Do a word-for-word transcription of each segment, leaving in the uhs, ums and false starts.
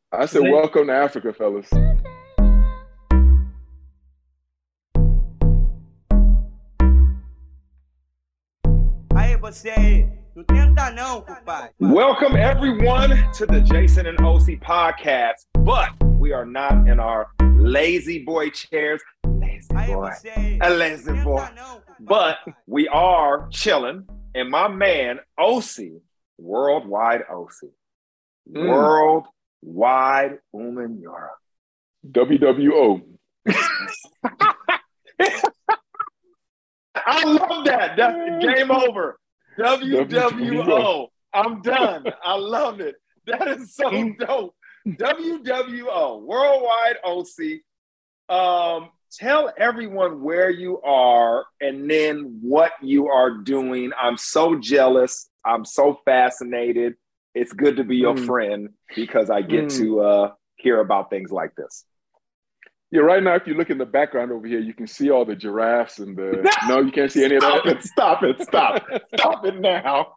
I said, welcome to Africa, fellas. Aí você, não tenta não, compadre. Welcome everyone to the Jason and O C podcast, but we are not in our lazy boy chairs. Lazy boy, a lazy boy. But we are chilling, and my man O C, Worldwide O C, mm. Worldwide Woman Europe, W W O. I love that. That's game over. W W O. I'm done. I love it. That is so dope. W W O, Worldwide O C. Um, tell everyone where you are and then what you are doing. I'm so jealous. I'm so fascinated. It's good to be your mm. friend because I get mm. to uh, hear about things like this. Yeah, right now, if you look in the background over here, you can see all the giraffes and the... No, you can't see any of Stop that? It, stop it, stop it. Stop it now.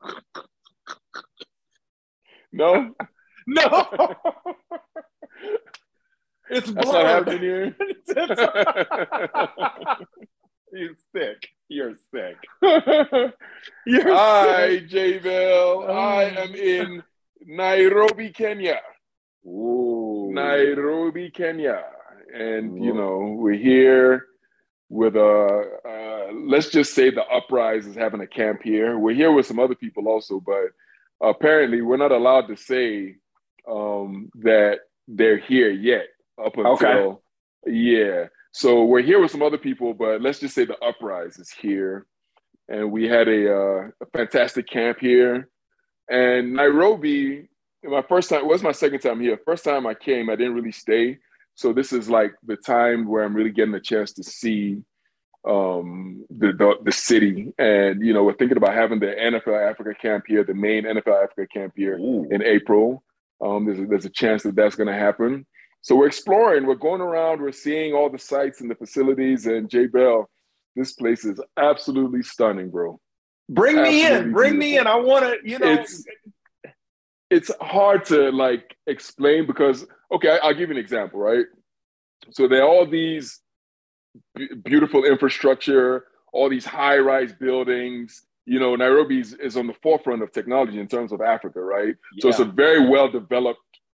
No? No. It's blurred. That's not happening here. You're sick. You're sick. You're Hi, J-Bell. Oh. I am in Nairobi, Kenya. Ooh. Nairobi, Kenya. And, you know, we're here with, a, uh, let's just say the Uprise is having a camp here. We're here with some other people also, but apparently we're not allowed to say um, that they're here yet up until, okay. yeah. So we're here with some other people, but let's just say the Uprise is here. And we had a, uh, a fantastic camp here. And Nairobi, my first time, it was my second time here. First time I came, I didn't really stay. So this is like the time where I'm really getting a chance to see um, the, the the city. And, you know, we're thinking about having the N F L Africa camp here, the main N F L Africa camp here Ooh. in April. Um, there's, a, there's a chance that that's going to happen. So we're exploring, we're going around, we're seeing all the sites and the facilities. And J-Bell, this place is absolutely stunning, bro. Bring absolutely me in, bring beautiful. me in. I want to, you know. It's, it's hard to like explain because, okay, I'll give you an example, right? So there are all these b- beautiful infrastructure, all these high-rise buildings. You know, Nairobi is, is on the forefront of technology in terms of Africa, right? Yeah. So it's a very well-developed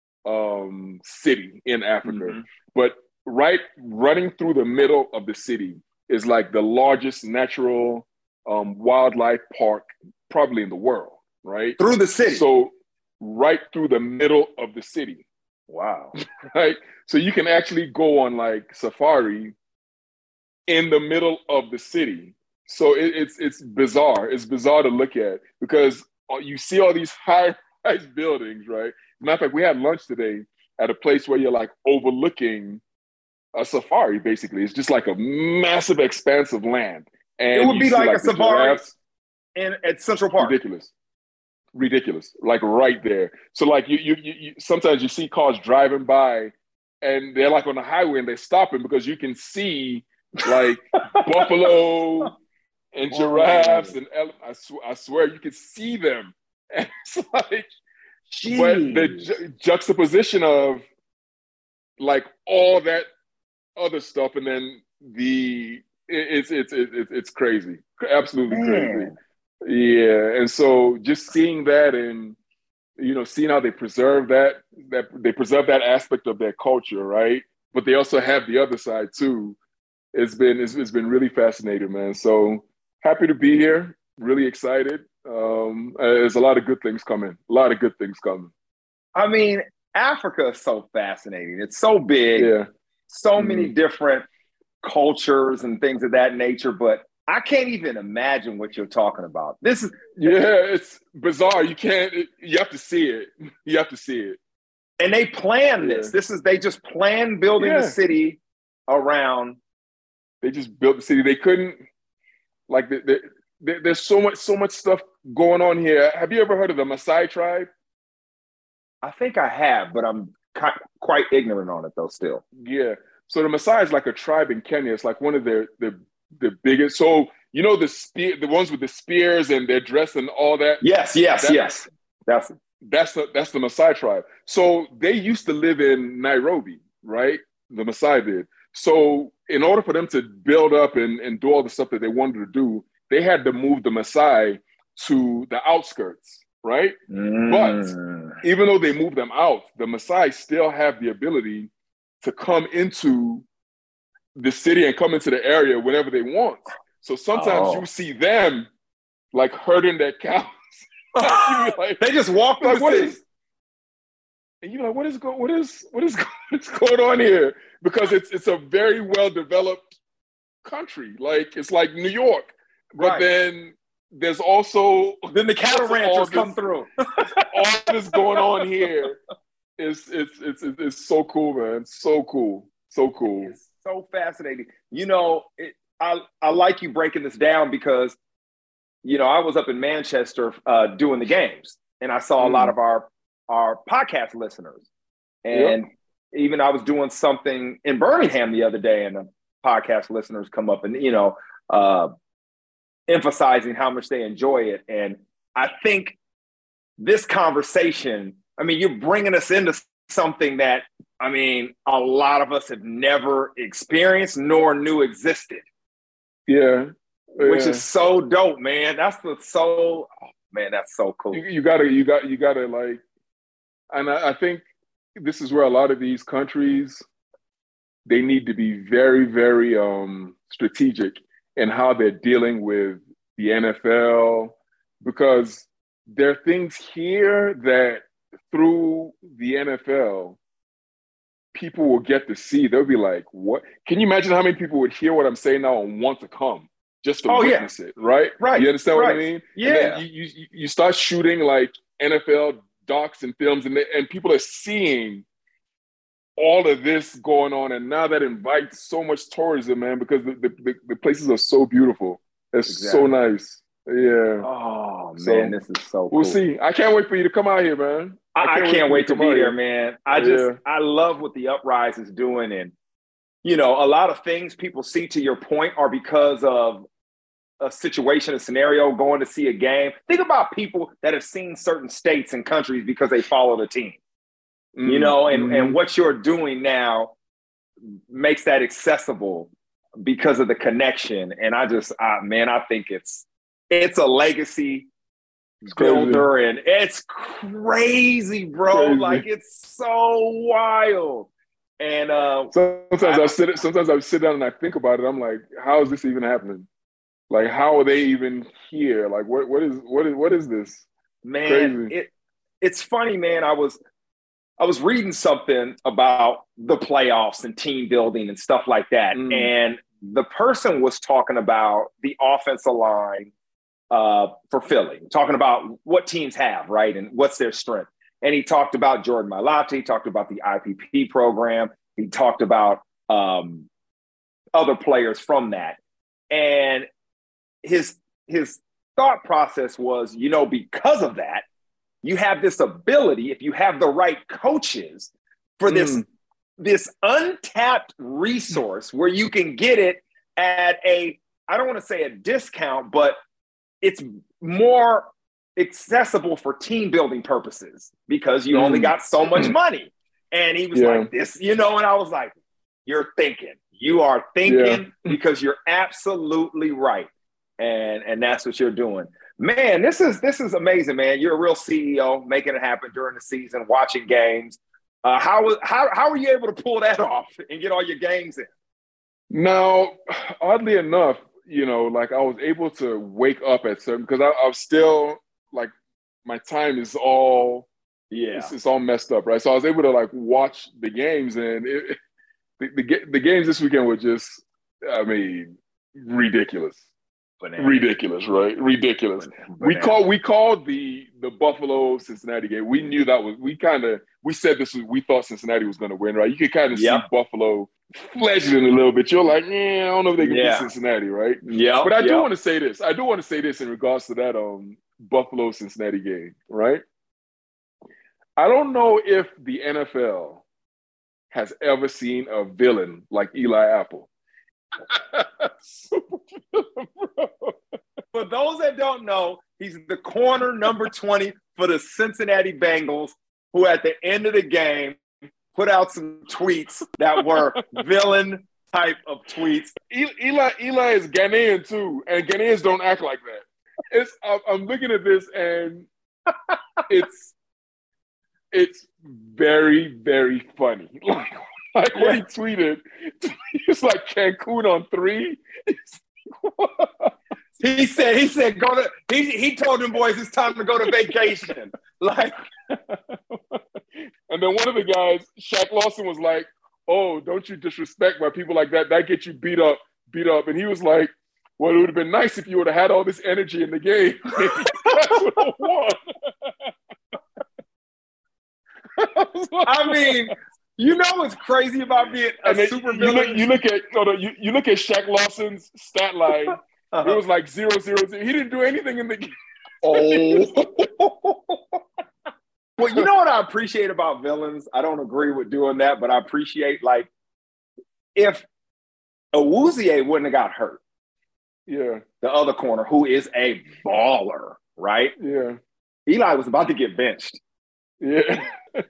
um, city in Africa. Mm-hmm. But right running through the middle of the city is like the largest natural um, wildlife park probably in the world, right? Through the city. So right through the middle of the city. Wow. Right? So you can actually go on like safari in the middle of the city. So it, it's it's bizarre. It's bizarre to look at because you see all these high-rise buildings, right? Matter of fact, we had lunch today at a place where you're like overlooking a safari, basically. It's just like a massive expanse of land. And it would be like, like a safari giraffes. in at Central Park. Ridiculous. Ridiculous, like right there. So like you, you, you, you, sometimes you see cars driving by and they're like on the highway and they're stopping because you can see like buffalo and giraffes oh. and ele- I, sw- I swear you can see them. And it's like, Jeez. But the ju- juxtaposition of like all that other stuff and then the it, it's it's it's it's crazy, absolutely Man. crazy. Yeah, and so just seeing that and, you know, seeing how they preserve that, that they preserve that aspect of their culture, right? But they also have the other side too. It's been, it's, it's been really fascinating, man. So happy to be here, really excited. Um, there's a lot of good things coming, a lot of good things coming. I mean, Africa is so fascinating. It's so big, yeah. so mm-hmm. many different cultures and things of that nature, but I can't even imagine what you're talking about. This is yeah, it's bizarre. You can't. It, you have to see it. You have to see it. And they plan yeah. this. This is they just plan building yeah. the city around. They just built the city. They couldn't like. The, the, the, there's so much, so much stuff going on here. Have you ever heard of the Maasai tribe? I think I have, but I'm ki- quite ignorant on it though. Still. Yeah. So the Maasai is like a tribe in Kenya. It's like one of their their the biggest. So you know the spear, the ones with the spears and their dress and all that. Yes, yes, that, yes. That's that's the that's the Maasai tribe. So they used to live in Nairobi, right? The Maasai did. So in order for them to build up and, and do all the stuff that they wanted to do, they had to move the Maasai to the outskirts, right? Mm. But even though they moved them out, the Maasai still have the ability to come into the city and come into the area whenever they want. So sometimes oh. you see them like herding their cows. Like, they just walk like, what is, and you're like, what is going, what is, what is, what is going on here? Because it's it's a very well developed country. Like it's like New York, but right. then there's also then the cattle ranchers come this, through. All this going on here is it's, it's it's it's so cool, man. So cool, so cool. It's so fascinating. You know, it, I I like you breaking this down because. You know, I was up in Manchester uh, doing the games, and I saw mm. a lot of our our podcast listeners. And yep. even I was doing something in Birmingham the other day, and the podcast listeners come up and, you know, uh, emphasizing how much they enjoy it. And I think this conversation, I mean, you're bringing us into something that, I mean, a lot of us have never experienced nor knew existed. Yeah. Yeah. Which is so dope, man. That's the so oh, man, that's so cool. You, you gotta, you got, you gotta like, and I, I think this is where a lot of these countries, they need to be very, very um, strategic in how they're dealing with the N F L, because there are things here that through the N F L, people will get to see. They'll be like, "What?" Can you imagine how many people would hear what I'm saying now and want to come? Just to oh, witness yeah. it, right? Right. You understand right. what I mean? Yeah. And then you, you you start shooting like N F L docs and films, and they, and people are seeing all of this going on, and now that invites so much tourism, man, because the the, the places are so beautiful. It's exactly. so nice. Yeah. Oh so, man, this is so cool. We'll see. I can't wait for you to come out here, man. I, I can't, I can't wait, wait to be there, man. I just yeah. I love what the Uprise is doing, and you know, a lot of things people see, to your point, are because of a situation, a scenario, going to see a game. Think about people that have seen certain states and countries because they follow the team, mm-hmm. you know, and, mm-hmm. and what you're doing now makes that accessible because of the connection. And I just, I, man, I think it's, it's a legacy it's builder crazy. And it's crazy, bro. Crazy. Like it's so wild. And uh, sometimes I, I sit, sometimes I sit down and I think about it. I'm like, how is this even happening? Like, how are they even here? Like, what, what is, what is, what is this? Man, Crazy. it, it's funny, man. I was, I was reading something about the playoffs and team building and stuff like that. Mm. And the person was talking about the offensive line uh, for Philly, talking about what teams have, right? And what's their strength. And he talked about Jordan Mailata. He talked about the I P P program. He talked about um, other players from that. And his his thought process was, you know, because of that, you have this ability, if you have the right coaches, for this, mm. this untapped resource where you can get it at a, I don't want to say a discount, but it's more accessible for team building purposes because you mm. only got so much money. And he was yeah. like, this, you know, and I was like, you're thinking, you are thinking yeah. because you're absolutely right. And, and that's what you're doing. Man, this is this is amazing, man. You're a real C E O, making it happen during the season, watching games. Uh, how how how were you able to pull that off and get all your games in? Now, oddly enough, you know, like I was able to wake up at certain because I, I was still like my time is all yeah, it's, it's all messed up, right? So I was able to like watch the games, and it, the, the the games this weekend were just, I mean, ridiculous. Banana. Ridiculous, right? Ridiculous. Banana. We called we called the the Buffalo Cincinnati game. We knew that was we kind of we said this was we thought Cincinnati was going to win, right? You could kind of yep. see Buffalo fledgling a little bit. You're like, yeah, I don't know if they can yeah. beat Cincinnati, right? Yeah. But I yep. do want to say this. I do want to say this in regards to that um Buffalo Cincinnati game, right? I don't know if the N F L has ever seen a villain like Eli Apple. For those that don't know, He's the corner number twenty for the Cincinnati Bengals, who at the end of the game put out some tweets that were villain type of tweets. Eli Eli is Ghanaian too, and Ghanaians don't act like that. It's I'm looking at this and it's it's very very funny. Like, like what he tweeted, it's like Cancun on three. He said, he said, go to, he, he told them boys it's time to go to vacation. Like, and then one of the guys, Shaq Lawson, was like, oh, don't you disrespect my people like that. That gets you beat up, beat up. And he was like, well, it would have been nice if you would have had all this energy in the game. That's what I want. I, I mean, you know what's crazy about being a then, super you villain? look, you look at no, no, you, you look at Shaq Lawson's stat line. Uh-huh. It was like zero, zero, zero. He didn't do anything in the game. Oh. Well, you know what I appreciate about villains? I don't agree with doing that, but I appreciate, like, if Awuzie wouldn't have got hurt. Yeah. The other corner, who is a baller, right? Yeah. Eli was about to get benched. Yeah.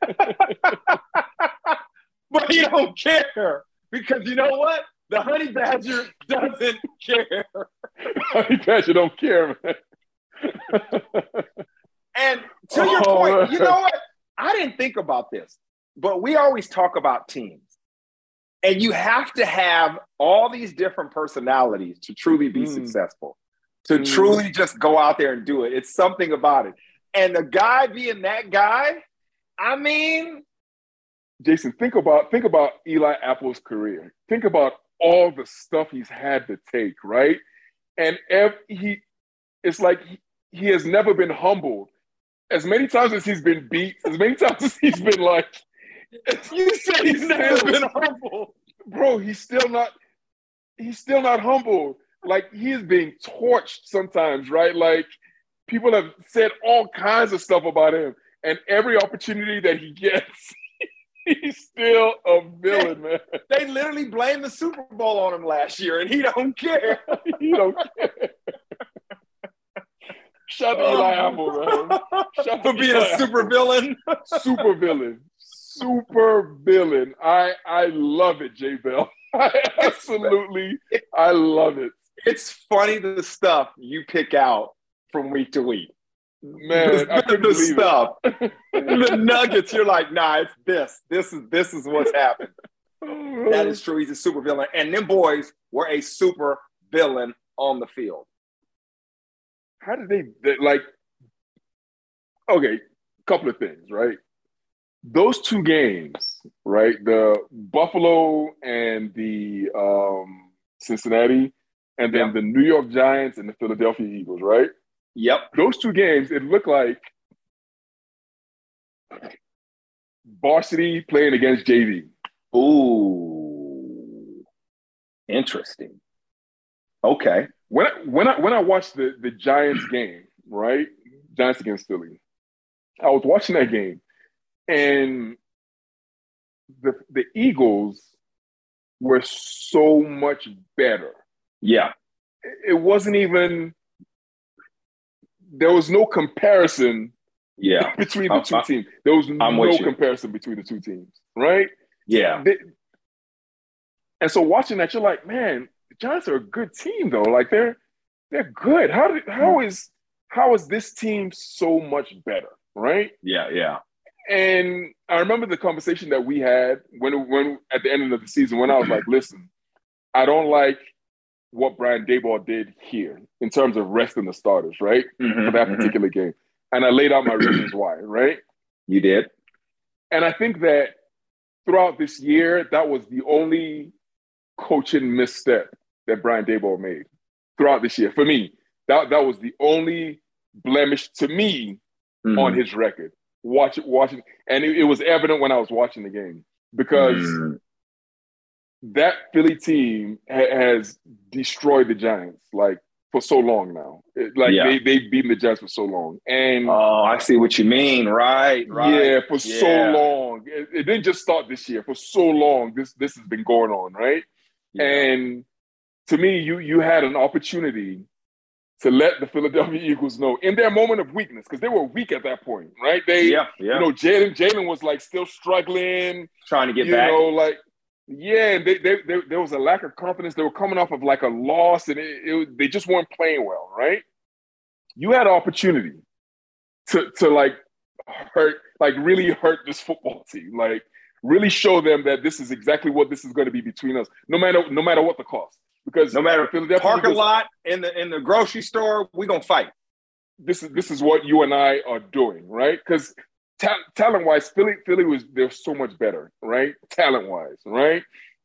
But he don't care because you know what? The Honey Badger doesn't care. Honey Badger don't care, man. And to your oh, point, man. you know what? I didn't think about this, but we always talk about teams. And you have to have all these different personalities to truly be mm. successful, to mm. truly just go out there and do it. It's something about it. And the guy being that guy, I mean, Jason, think about think about Eli Apple's career. Think about all the stuff he's had to take, right? And if he, it's like he, he has never been humbled. As many times as he's been beat, as many times as he's been like, you said he's never still, been humbled. Bro, he's still not, he's still not humbled. Like, he is being torched sometimes, right? Like, people have said all kinds of stuff about him. And every opportunity that he gets, he's still a villain, man. They literally blamed the Super Bowl on him last year, and he don't care. He don't care. Shout out to Eli Apple, man. Shout For being a super villain. Super villain. Super villain. I I love it, J Bell. I absolutely, I love it. It's funny the stuff you pick out from week to week. Man, the, I couldn't the believe stuff. It. The nuggets, you're like, nah, it's this. This is this is what's happened. That is true. He's a super villain. And them boys were a super villain on the field. How did they, they like, okay, couple of things, right? Those two games, right? The Buffalo and the um, Cincinnati, and then yep. the New York Giants and the Philadelphia Eagles, right? Yep. Those two games, it looked like varsity playing against J V. Ooh, interesting. Okay. When I, when I when I watched the, the Giants game, right? Giants against Philly, I was watching that game, and the the Eagles were so much better. Yeah. It wasn't even, there was no comparison yeah. between the two uh, teams. There was I'm no comparison between the two teams, right? Yeah. They, and so watching that, you're like, man, the Giants are a good team though. Like they're they're good. How did how is how is this team so much better, right? Yeah, yeah. And I remember the conversation that we had when when at the end of the season when I was like, listen, I don't like what Brian Daboll did here in terms of resting the starters, right? Mm-hmm, for that mm-hmm. particular game. And I laid out my reasons why, right? You did. And I think that throughout this year, that was the only coaching misstep that Brian Daboll made throughout this year. For me, that, that was the only blemish to me mm-hmm. on his record. Watch it, watching, and it, it was evident when I was watching the game because mm. that Philly team ha- has destroyed the Giants like for so long now. It, like yeah. they they've beaten the Giants for so long, and oh, I see what you mean. Right, right. Yeah, for yeah. so long. It, it didn't just start this year. For so long, this this has been going on, right? Yeah. And to me, you you had an opportunity to let the Philadelphia Eagles know in their moment of weakness, because they were weak at that point, right? They, yeah, yeah. you know, Jalen Jalen was like still struggling, trying to get you back. know, like yeah, they, they, they, there was a lack of confidence. They were coming off of like a loss, and it, it, they just weren't playing well, right? You had an opportunity to to like hurt, like really hurt this football team, like really show them that this is exactly what this is going to be between us, no matter no matter what the cost. Because no matter Philadelphia parking Eagles, lot in the in the grocery store, we're gonna fight. This is this is what you and I are doing, right? Because ta- talent wise, Philly Philly was they're so much better, right? Talent wise, right?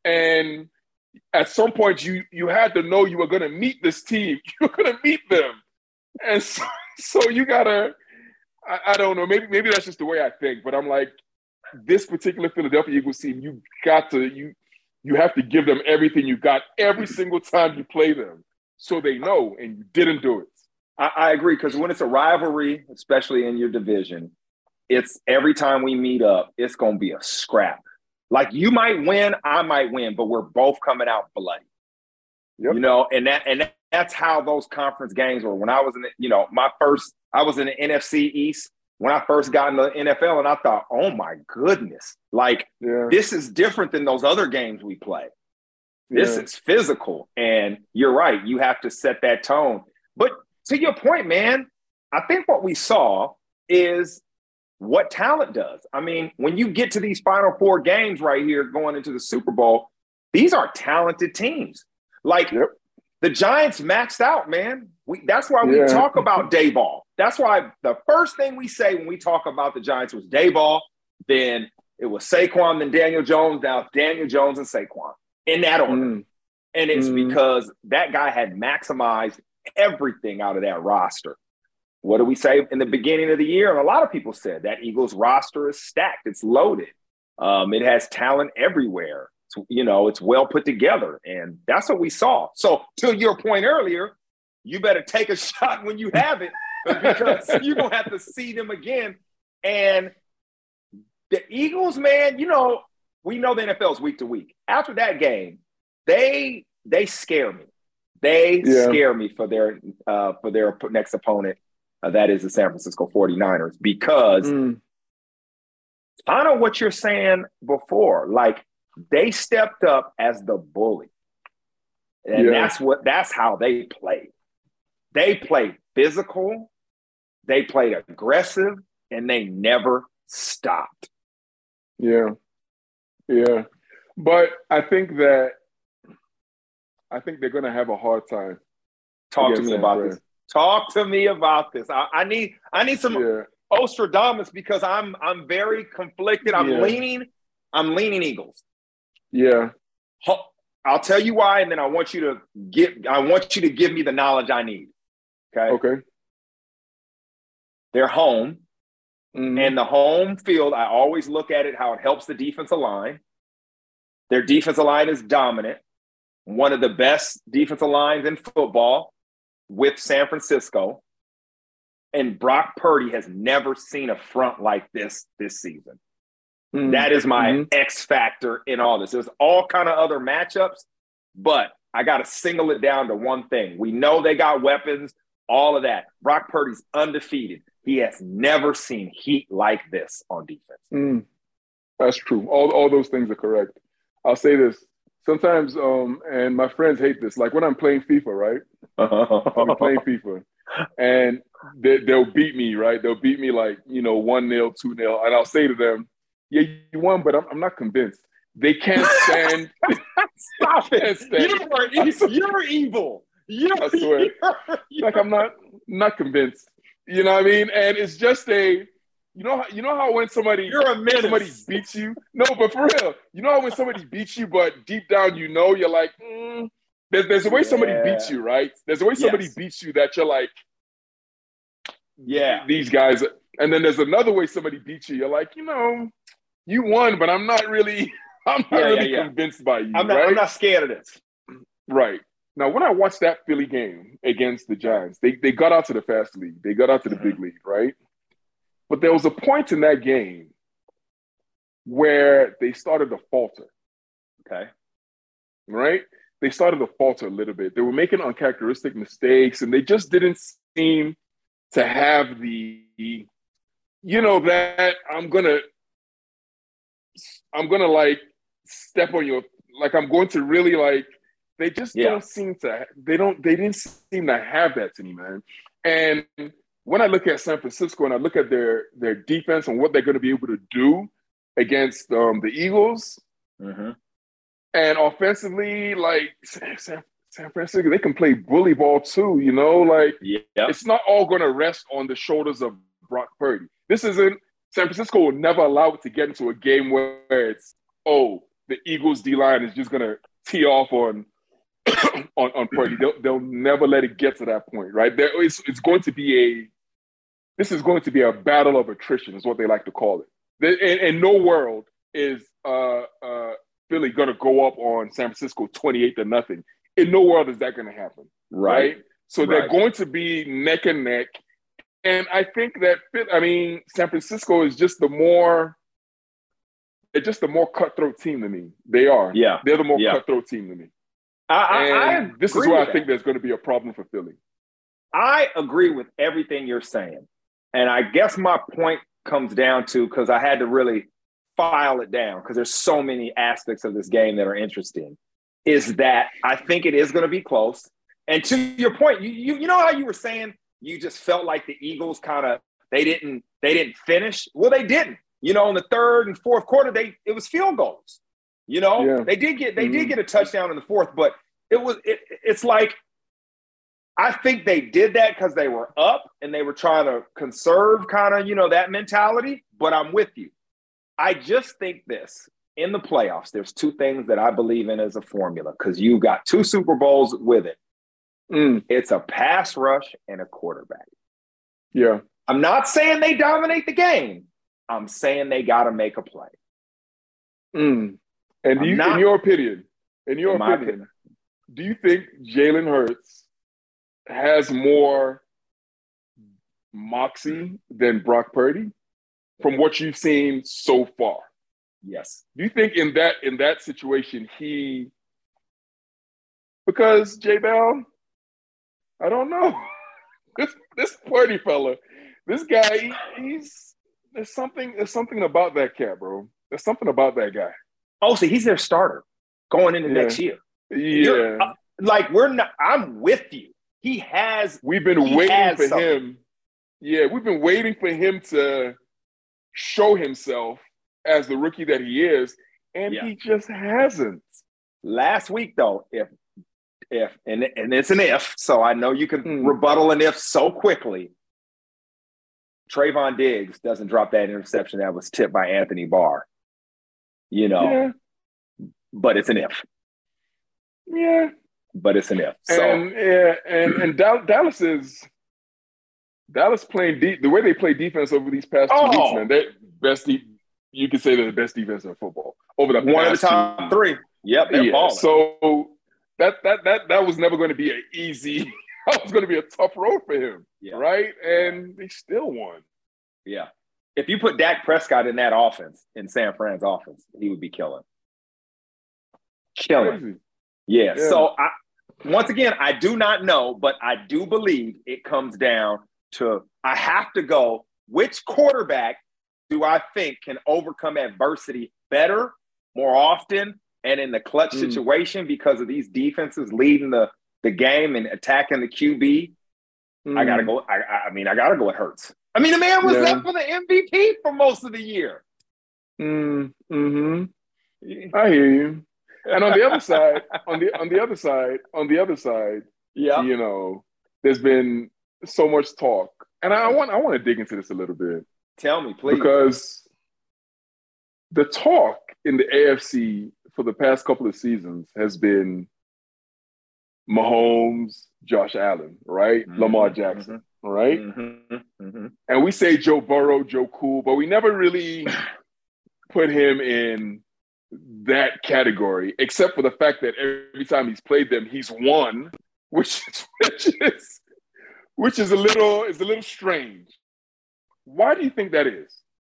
And at some point, you you had to know you were going to meet this team. You were going to meet them, and so, so you gotta. I, I don't know. Maybe maybe that's just the way I think. But I'm like, this particular Philadelphia Eagles team, you got to you. You have to give them everything you got every single time you play them, so they know, and you didn't do it. I, I agree, because when it's a rivalry, especially in your division, it's every time we meet up, it's going to be a scrap. Like you might win, I might win, but we're both coming out bloody. Yep. You know, and that and that, that's how those conference games were. When I was in, the, you know, my first, I was in the N F C East when I first got in the N F L, and I thought, oh my goodness, like yeah. this is different than those other games we play. This yeah. is physical, and you're right. You have to set that tone. But to your point, man, I think what we saw is what talent does. I mean, when you get to these Final Four games right here going into the Super Bowl, these are talented teams. Like yep. the Giants maxed out, man. We, that's why we yeah. talk about Daboll. That's why the first thing we say when we talk about the Giants was Daboll, then it was Saquon, then Daniel Jones, now it's Daniel Jones and Saquon in that order. Mm. And it's mm. because that guy had maximized everything out of that roster. What do we say in the beginning of the year? And a lot of people said that Eagles roster is stacked. It's loaded. Um, it has talent everywhere. It's, you know, it's well put together. And that's what we saw. So to your point earlier, you better take a shot when you have it, because you're going to have to see them again. And the Eagles, man, you know, we know the N F L is week to week. After that game, they they scare me. They yeah. scare me for their uh, for their next opponent. Uh, that is the San Francisco forty-niners, because mm. I know what you're saying before. Like, they stepped up as the bully. And yeah. that's what that's how they played. They played physical, they played aggressive, and they never stopped. Yeah. Yeah. But I think that I think they're gonna have a hard time. Talk to me San about Fran. this. Talk to me about this. I, I need I need some yeah. Ostradamus, because I'm I'm very conflicted. I'm yeah. leaning, I'm leaning Eagles. Yeah. I'll tell you why, and then I want you to give I want you to give me the knowledge I need. Okay. Okay. They're home. Mm-hmm. And the home field, I always look at it how it helps the defensive line. Their defensive line is dominant. One of the best defensive lines in football with San Francisco. And Brock Purdy has never seen a front like this this season. Mm-hmm. That is my mm-hmm. X factor in all this. There's all kind of other matchups, but I got to single it down to one thing. We know they got weapons, all of that. Brock Purdy's undefeated. He has never seen heat like this on defense. Mm. That's true. All, all those things are correct. I'll say this. Sometimes, um, and my friends hate this, like when I'm playing FIFA, right? I'm playing FIFA, and they, they'll beat me, right? They'll beat me like, you know, one nil, two nil, and I'll say to them, yeah, you won, but I'm, I'm not convinced. They can't stand. Stop it! Stand. You're, e- you're evil. You're, I swear. You're, like I'm not not convinced. You know what I mean? And it's just a, you know, you know how when somebody you're a menace. somebody beats you. No, but for real, you know how when somebody beats you, but deep down you know you're like, mm, there's there's a way yeah. somebody beats you, right? There's a way somebody yes. beats you that you're like, yeah, these guys. And then there's another way somebody beats you. You're like, you know, you won, but I'm not really, I'm not yeah, really yeah, yeah. convinced by you. I'm not, right? I'm not scared of this. Right. Now, when I watched that Philly game against the Giants, they, they got out to the fast league. They got out to the mm-hmm. big league, right? But there was a point in that game where they started to falter. Okay. Right? they started to falter a little bit. They were making uncharacteristic mistakes, and they just didn't seem to have the, you know, that I'm gonna, I'm gonna like step on your, like I'm going to really like. They just yeah. don't seem to. They don't. They didn't seem to have that to me, man. And when I look at San Francisco and I look at their their defense and what they're going to be able to do against um, the Eagles, mm-hmm. and offensively, like San, San Francisco, they can play bully ball too. You know, like yeah. it's not all going to rest on the shoulders of Brock Purdy. This isn't. San Francisco will never allow it to get into a game where it's oh the Eagles D line is just going to tee off on. on, on Purdy. They'll, they'll never let it get to that point, right? There, it's, it's going to be a, this is going to be a battle of attrition is what they like to call it. In, in no world is uh, uh, Philly going to go up on San Francisco twenty-eight to nothing. In no world is that going to happen, right? right? So right. they're going to be neck and neck. And I think that, I mean, San Francisco is just the more, they're just the more cutthroat team to me. They are. Yeah. They're the more yeah. cutthroat team to me. I, I, I this is where I think there's going to be a problem for Philly. I agree with everything you're saying. And I guess my point comes down to, because I had to really file it down because there's so many aspects of this game that are interesting, is that I think it is going to be close. And to your point, you, you, you know how you were saying you just felt like the Eagles kind of, they didn't, they didn't finish? Well, they didn't. You know, in the third and fourth quarter, they it was field goals. You know, yeah. they did get they mm-hmm. did get a touchdown in the fourth, but it was it, it's like I think they did that because they were up and they were trying to conserve kind of, you know, that mentality. But I'm with you. I just think this in the playoffs, there's two things that I believe in as a formula because you got two Super Bowls with it. Mm. It's a pass rush and a quarterback. Yeah. I'm not saying they dominate the game. I'm saying they got to make a play. Mm. And do you, not, in your opinion, in your in opinion, opinion, do you think Jalen Hurts has more moxie than Brock Purdy from what you've seen so far? Yes. Do you think in that in that situation he because J Bell, I don't know. this this Purdy fella, this guy, he, he's there's something there's something about that cat, bro. There's something about that guy. Oh, so he's their starter going into yeah. next year. Yeah. Uh, like we're not, I'm with you. He has, we've been waiting for something. him. Yeah. We've been waiting for him to show himself as the rookie that he is. And yeah. he just hasn't. Last week though, if, if, and, and it's an if, so I know you can mm. rebuttal an if so quickly. Trayvon Diggs doesn't drop that interception that was tipped by Anthony Barr. You know, yeah. but it's an if. Yeah. But it's an if. So, and, yeah, and, and Dallas is Dallas playing deep. The way they play defense over these past two oh. weeks, man, they best deep. You could say they're the best defense in football over the one of the top two. three. Yep, they're yeah. balling. So that that that that was never going to be an easy. That was going to be a tough road for him, yeah. right? And they still won. Yeah. If you put Dak Prescott in that offense, in San Fran's offense, he would be killing. Killing. Yeah. yeah. So, I, once again, I do not know, but I do believe it comes down to I have to go, which quarterback do I think can overcome adversity better, more often, and in the clutch mm. situation because of these defenses leading the, the game and attacking the Q B? Mm. I got to go. I, I mean, I got to go with Hurts. I mean, the man was yeah. up for the M V P for most of the year. Mm, hmm I hear you. And on the other side, on the on the other side, on the other side, yeah, you know, there's been so much talk, and I want I want to dig into this a little bit. Tell me, please, because the talk in the A F C for the past couple of seasons has been Mahomes, Josh Allen, right? Mm-hmm. Lamar Jackson. Mm-hmm. Right? Mm-hmm, mm-hmm. And we say Joe Burrow, Joe Cool, but we never really put him in that category, except for the fact that every time he's played them, he's won, which is which is, which is a little is a little strange. Why do you think that is?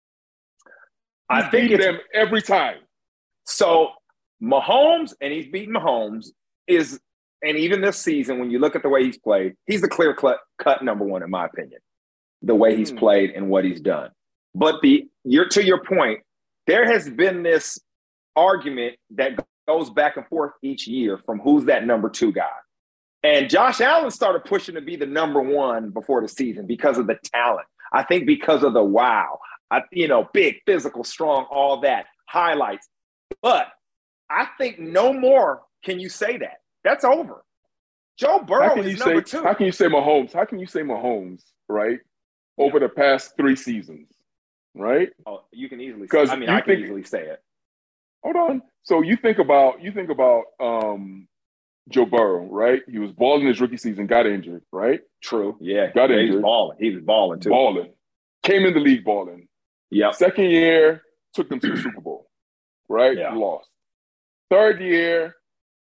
He's I think it's them every time. So Mahomes, and he's beaten Mahomes is, and even this season, when you look at the way he's played, he's the clear cut number one, in my opinion, the way he's mm. played and what he's done. But the you're to your point, there has been this argument that goes back and forth each year from who's that number two guy. And Josh Allen started pushing to be the number one before the season because of the talent. I think because of the wow, I, you know, big, physical, strong, all that, highlights. But I think no more can you say that. That's over. Joe Burrow is number say, two. How can you say Mahomes? How can you say Mahomes, right, over yeah. the past three seasons, right? Oh, you can easily say it. I mean, I can think, easily say it. Hold on. So you think about you think about um, Joe Burrow, right? He was balling his rookie season, got injured, right? True. Yeah. Got yeah, injured. He was balling. He was balling too. Balling. Came in the league balling. Yeah. Second year, took them to the Super Bowl, right? Yeah. Lost. Third year,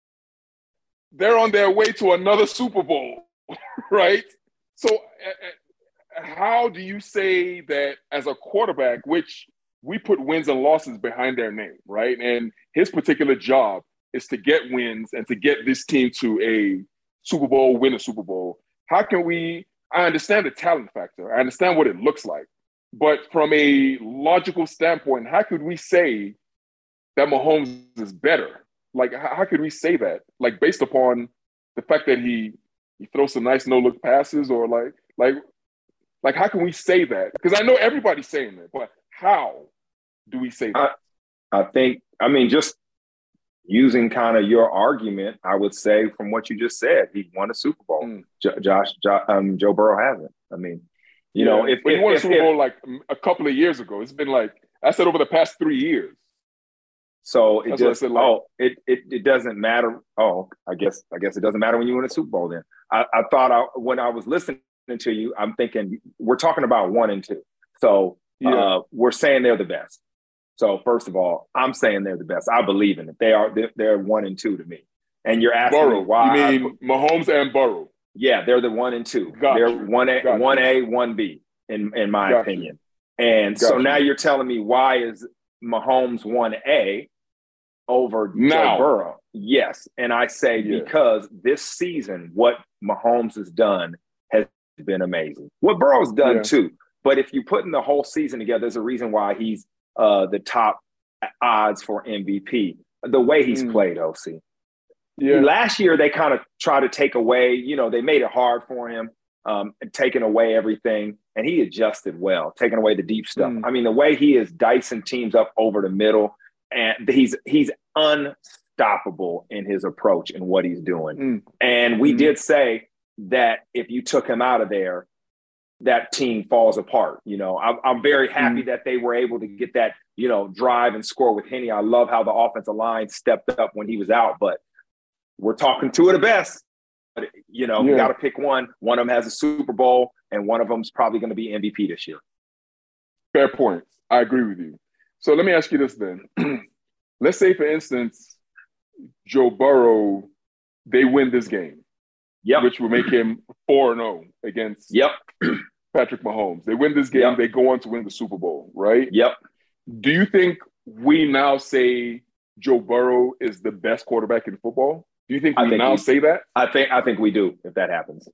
they're on their way to another Super Bowl, right? So uh, how do you say that as a quarterback, which we put wins and losses behind their name, right? And his particular job is to get wins and to get this team to a Super Bowl, win a Super Bowl. How can we – I understand the talent factor. I understand what it looks like. But from a logical standpoint, how could we say that Mahomes is better? Like, how, how could we say that? Like, based upon the fact that he he throws some nice no-look passes, or like, like, like, how can we say that? Because I know everybody's saying that, but how do we say that? I, I think, I mean, just using kind of your argument, I would say from what you just said, he won a Super Bowl. Mm. J- Josh, jo- um, Joe Burrow hasn't. I mean, you yeah, know, if, but if he won if, a Super if, Bowl like a couple of years ago. It's been like, I said over the past three years. So it That's just like. oh it, it it doesn't matter. Oh, I guess I guess it doesn't matter when you win a Super Bowl. Then I, I thought I, when I was listening to you, I'm thinking we're talking about one and two. So yeah. uh, we're saying they're the best. So first of all, I'm saying they're the best. I believe in it. They are they're, they're one and two to me. And you're asking Burrow. me why? You mean I, Mahomes and Burrow? Yeah, they're the one and two. Got they're you. one A, Got one you. A, one B in in my Got opinion. You. And Got so you. now you're telling me why is Mahomes one A over now. Joe Burrow? Yes. And I say yeah. because this season, what Mahomes has done has been amazing. What Burrow's done yeah. too. But if you put in the whole season together, there's a reason why he's uh, the top odds for M V P. The way he's mm. played, O C. Yeah. Last year, they kind of tried to take away, you know, they made it hard for him, um, and taking away everything. And he adjusted well, taking away the deep stuff. Mm. I mean, the way he is dicing teams up over the middle, and he's he's unstoppable in his approach and what he's doing. Mm. And we mm. did say that if you took him out of there, that team falls apart. You know, I'm, I'm very happy mm. that they were able to get that, you know, drive and score with Henny. I love how the offensive line stepped up when he was out, but we're talking two of the best. But, you know, yeah. we got to pick one. One of them has a Super Bowl, and one of them's probably going to be M V P this year. Fair point. I agree with you. So let me ask you this then. Let's say, for instance, Joe Burrow, they win this game, yep. which will make him four and oh against yep. Patrick Mahomes. They win this game, yep. they go on to win the Super Bowl, right? Yep. Do you think we now say Joe Burrow is the best quarterback in football? Do you think we think now we, say that? I think I think we do if that happens.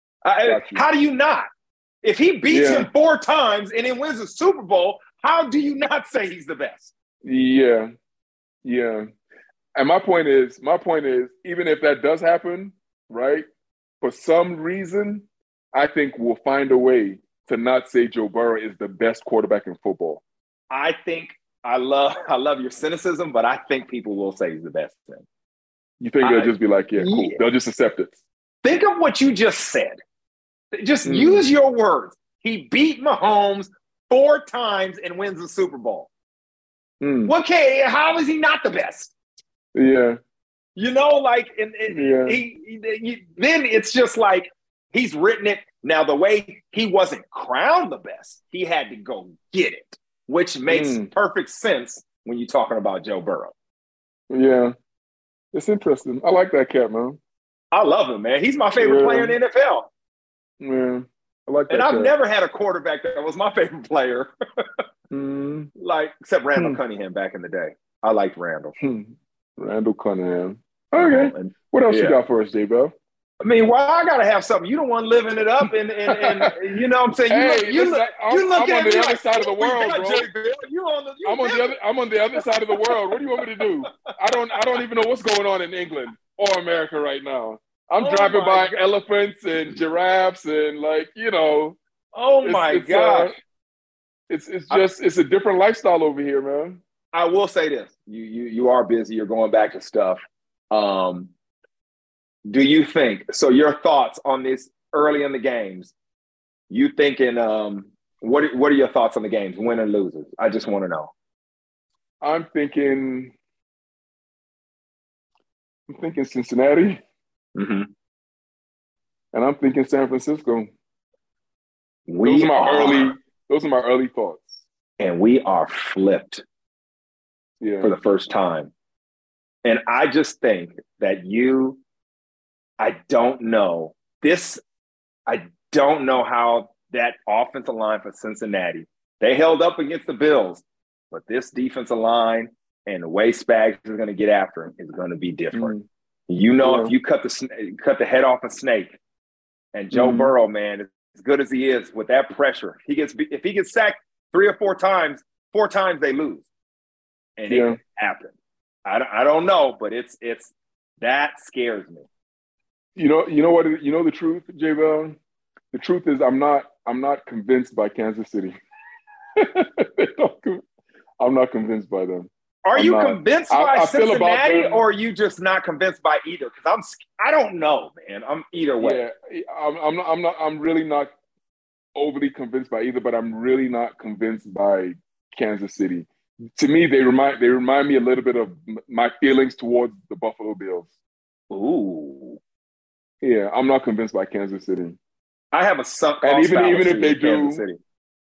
I, how do you not? If he beats yeah. him four times and then wins a Super Bowl, how do you not say he's the best? Yeah, yeah. And my point is, my point is, even if that does happen, right? For some reason, I think we'll find a way to not say Joe Burrow is the best quarterback in football. I think I love I love your cynicism, but I think people will say he's the best thing. You think they'll I, just be like, yeah, cool. Yeah. They'll just accept it. Think of what you just said. Just mm. use your words. He beat Mahomes four times and wins the Super Bowl. Mm. Okay, how is he not the best? Yeah. You know, like, and, and yeah. he, he, he, then it's just like he's written it. Now, the way he wasn't crowned the best, he had to go get it, which makes mm. perfect sense when you're talking about Joe Burrow. Yeah. It's interesting. I like that cat, man. I love him, man. He's my favorite yeah. player in the N F L. Yeah. I like that. And I've cat. never had a quarterback that was my favorite player. mm. Like, except Randall hmm. Cunningham back in the day. I liked Randall. Hmm. Randall Cunningham. Okay. And, what else yeah. you got for us, J-Bell? I mean, well, I gotta have something. You the one living it up, and and, and you know what I'm saying. You Hey, look, you listen, look, I'm, you look I'm at on the me other like, side of the what we world, got, bro. J-Bill? You on the? You I'm on the other. I'm on the other side of the world. What do you want me to do? I don't. I don't even know what's going on in England or America right now. I'm Oh driving by God. elephants and giraffes and like you know. Oh it's, my it's, gosh! Uh, it's it's just it's a different lifestyle over here, man. I will say this: you you you are busy. You're going back to stuff. Um, do you think so? Your thoughts on this early in the games? You thinking? Um, what are, what are your thoughts on the games, win and losers? I just want to know. I'm thinking. I'm thinking Cincinnati, Mm-hmm. and I'm thinking San Francisco. We those are my are, early. Those are my early thoughts. And we are flipped yeah. for the first time. And I just think that you, I don't know this. I don't know how that offensive line for Cincinnati, they held up against the Bills, but this defensive line and the way Spags is going to get after him is going to be different. Mm. You know, yeah. if you cut the cut the head off a snake, and Joe mm-hmm. Burrow, man, as good as he is with that pressure, he gets if he gets sacked three or four times, four times they lose, and yeah. it can happen. I don't, I don't know, but it's it's that scares me. You know, you know what? You know the truth, J-Bell? The truth is, I'm not I'm not convinced by Kansas City. I'm not convinced by them. Are I'm you not. convinced by I, I Cincinnati, or are you just not convinced by either? Because I'm, I don't know, man. I'm either way. Yeah, I'm, I'm not. I'm not. I'm really not overly convinced by either, but I'm really not convinced by Kansas City. To me, they remind they remind me a little bit of my feelings towards the Buffalo Bills. Ooh, yeah, I'm not convinced by Kansas City. I have a sunk cost and even even if they do, Kansas City.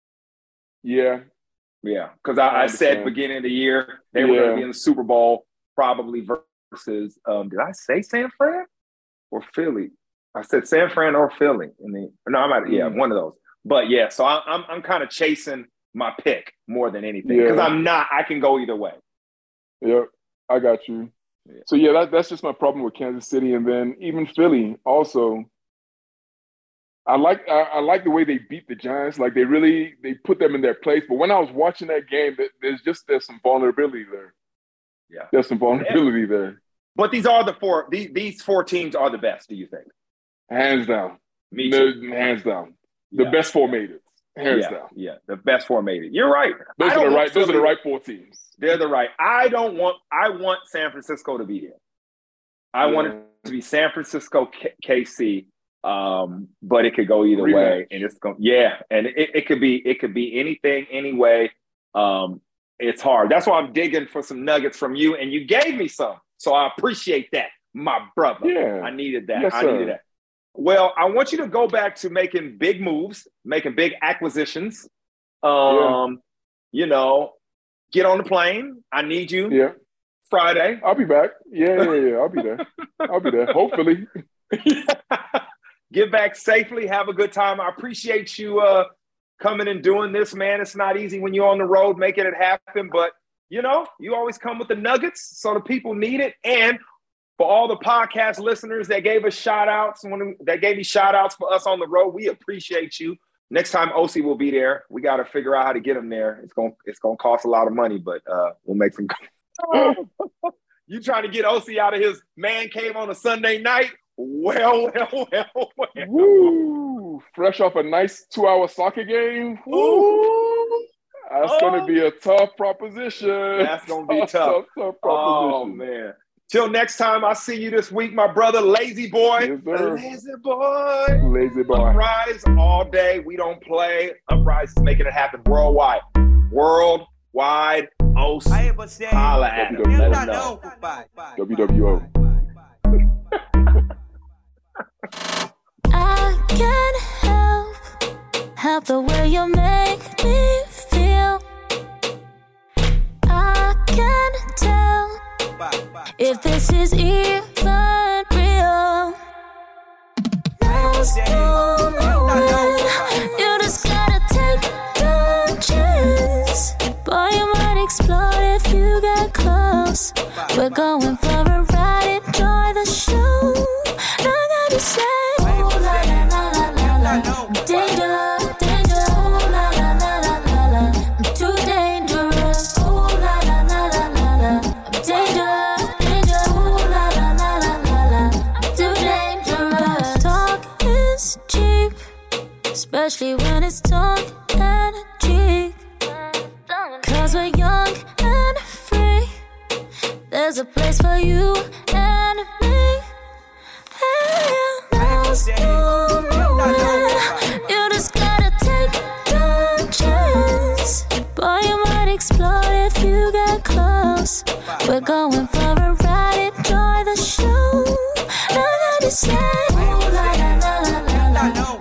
yeah. Yeah, because I, I, I said beginning of the year they were yeah. going to be in the Super Bowl, probably versus. Um, did I say San Fran or Philly? I said San Fran or Philly. I mean, no, I'm not. Yeah, mm. one of those. But yeah, so I, I'm I'm kind of chasing my pick more than anything because yeah. I'm not. I can go either way. Yep, I got you. Yeah. So yeah, that, that's just my problem with Kansas City, and then even Philly also. I like I, I like the way they beat the Giants. Like they really they put them in their place. But when I was watching that game, there's just there's some vulnerability there. Yeah, there's some vulnerability yeah. there. But these are the four. These these four teams are the best. Do you think? Hands down. Me too. No, hands down. The yeah. best four made it. Hands yeah. down. Yeah, the best four made it. You're right. Those are the right. Those are the right four teams. They're the right. I don't want. I want San Francisco to be there. I yeah. want it to be San Francisco, K C. Um, but it could go either Rematch. way, and it's going, yeah, and it, it could be, it could be anything, anyway. Um, it's hard. That's why I'm digging for some nuggets from you, and you gave me some, so I appreciate that, my brother. Yeah, I needed that. Yes, I sir. needed that. Well, I want you to go back to making big moves, making big acquisitions. Um, yeah. You know, get on the plane. I need you. Yeah, Friday. I'll be back. Yeah, yeah, yeah. I'll be there. I'll be there. Hopefully. Get back safely. Have a good time. I appreciate you uh, coming and doing this, man. It's not easy when you're on the road making it happen, but, you know, you always come with the nuggets, so the people need it. And for all the podcast listeners that gave us shout-outs, that gave me shout-outs for us on the road, we appreciate you. Next time O C will be there, we got to figure out how to get him there. It's going it's gonna cost a lot of money, but uh, we'll make some – You trying to get O C out of his man cave on a Sunday night? Well, well, well, well. Woo! Fresh off a nice two-hour soccer game. Woo! That's oh. going to be a tough proposition. That's going to be tough. tough, tough proposition. Oh, man. Till next time, I see you this week, my brother, Lazy Boy. Yes, sir. Lazy Boy. Lazy Boy. Uprise all day. We don't play. Uprise is making it happen worldwide. Worldwide. O C. Holla at him. Let him know. W W O. I can't help, help the way you make me feel. I can't tell if this is even real. No moment, you just gotta take the chance. Boy, you might explode if you get close. We're going for a ride. ride, enjoy the show. I gotta say, oh la la la la la la, I'm dangerous, dangerous, oh la la la la la la, I'm too dangerous, oh la la la la la la, I'm dangerous, dangerous, oh la la la la la la, I'm too dangerous. Talk is cheap, especially when it's tongue and cheek. Cause we're young and free, there's a place for you and me. You just gotta take the chance. Boy, you might explode if you get close. We're going for a ride, enjoy the show. I gotta say, oh la la la la la la.